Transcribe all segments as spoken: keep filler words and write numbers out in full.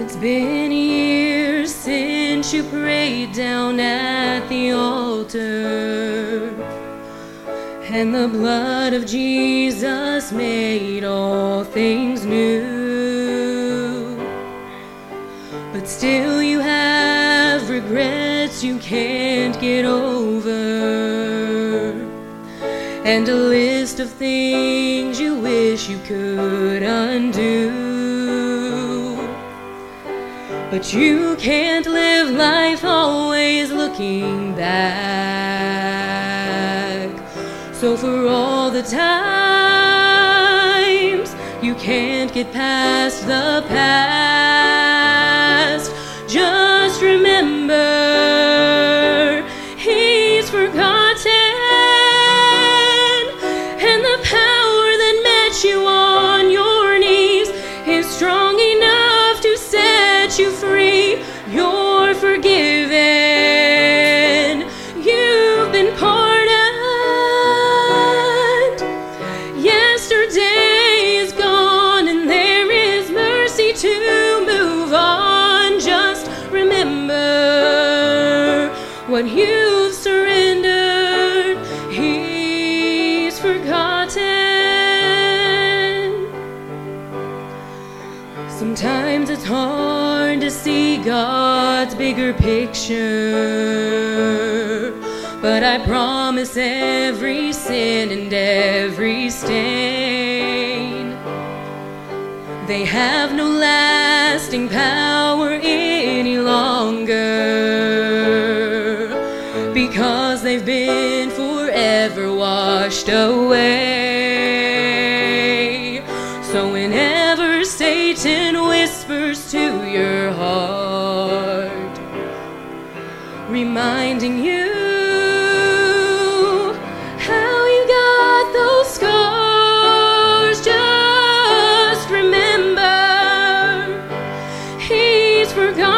It's been years since you prayed down at the altar, and the blood of Jesus made all things new. But still you have regrets you can't get over, and a list of things you wish you could undo. But you can't live life always looking back. So for all the times you can't get past the past, just remember He's forgotten, and the power that met you on your knees is strong enough to set you free. You're forgiven. You've been pardoned. Yesterday is gone, and there is mercy to move on. Just remember what you've surrendered. He's forgotten. Sometimes it's hard to see God's bigger picture, but I promise every sin and every stain, they have no lasting power any longer, because they've been forever washed away. So whenever Satan whispers to your heart, reminding you how you got those scars, just remember He's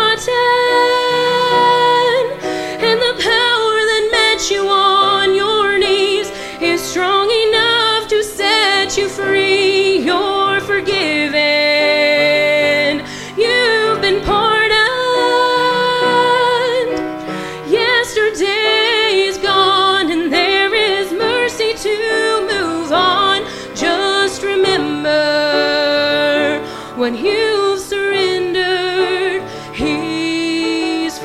forgotten, and the power that met you on your knees is strong enough to set you free. You're forgiven. You've been pardoned. Yesterday is gone, and there is mercy to move on. Just remember what you've surrendered. He's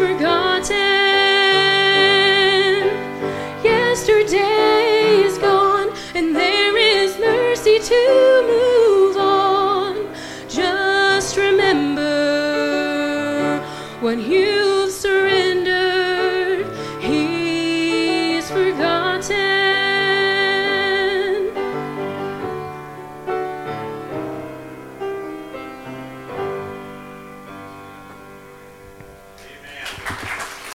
forgotten. Yesterday is gone, and there is mercy to move on. Just remember what you